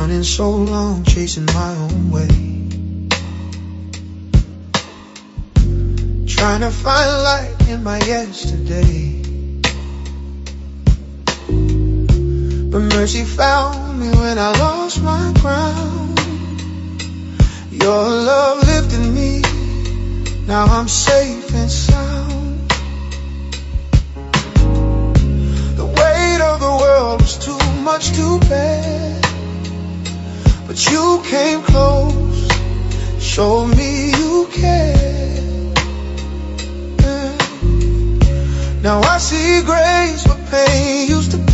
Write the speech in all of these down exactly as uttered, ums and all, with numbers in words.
running so long, chasing my own way, trying to find light in my yesterday. But mercy found me when I lost my ground. Your love lifted me, now I'm safe and sound. The weight of the world was too much to bear, but you came close, showed me you care. Yeah. Now I see grace where pain used to be.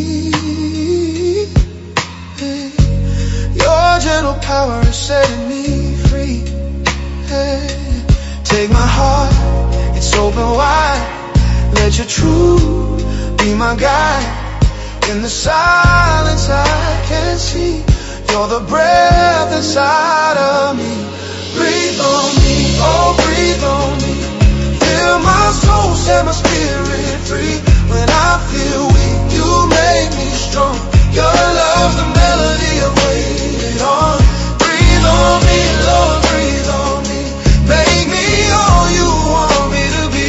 Yeah. Your gentle power is setting me free. Yeah. Take my heart, it's open wide. Let your truth be my guide. In the silence I can see you're the breath inside of me. Breathe on me, oh breathe on me. Fill my soul, set my spirit free. When I feel weak, you make me strong. Your love's the melody I've waited on. Breathe on me, Lord, breathe on me. Make me all you want me to be.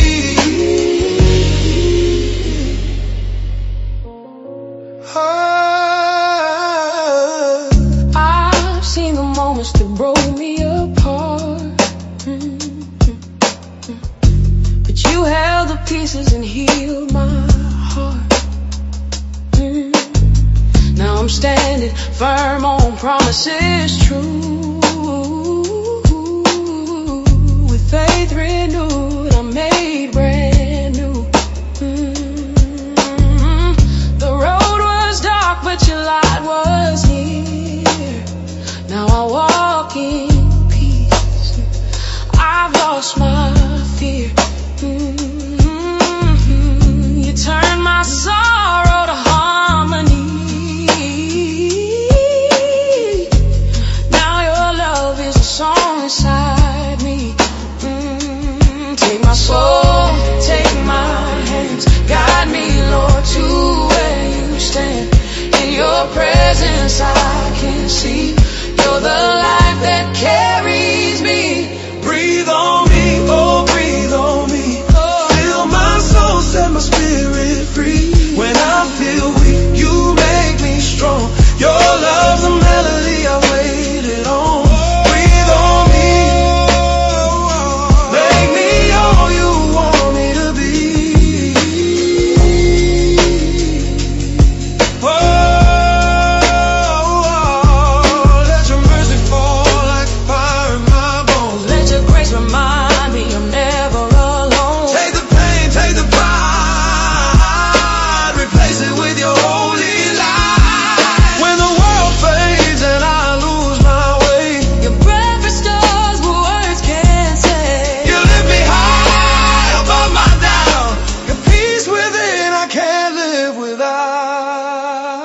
Oh. I've seen the moments that broke me apart, but you held the pieces and healed my heart. Now I'm standing firm on promises true. With faith renewed, I'm made brand new. Mm-hmm. The road was dark, but your light was near. Now I walk in peace. I've lost my fear. Mm-hmm. You turned my sorrow to harmony. Now your love is a song inside me. Mm-hmm. Take my soul, take my hands, guide me, Lord, to where you stand. In your presence I can see you're the light that carries me. Breathe on me, oh breathe on me. Fill my soul, set my spirit free. When I feel weak, you make me strong. Your love's a melody I waited on. Breathe on me, make me all you want me to be. Oh, let your mercy fall like fire in my bones. Let your grace remind me I'm never alone. Take the pain, take the pride, replace it with your holy light. When the world fades and I lose my way, Your breath restores what words can't say. you lift me high above my doubt. Your peace within I can't live without.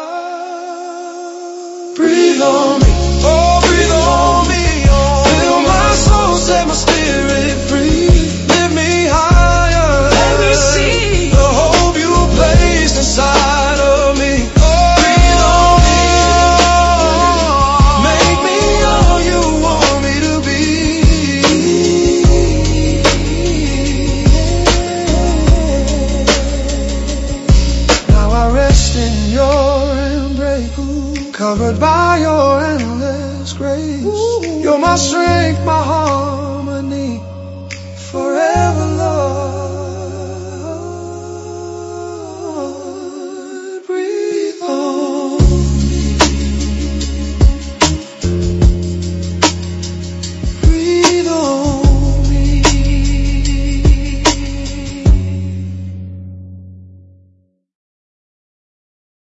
Breathe on me, oh breathe on me, oh. Fill my soul, set my spirit free. Lift me higher, Let me see the hope you placed inside of me. Breathe on me, make me all you want me to be. Now I rest in your embrace, covered by your endless grace. You're my strength, my heart,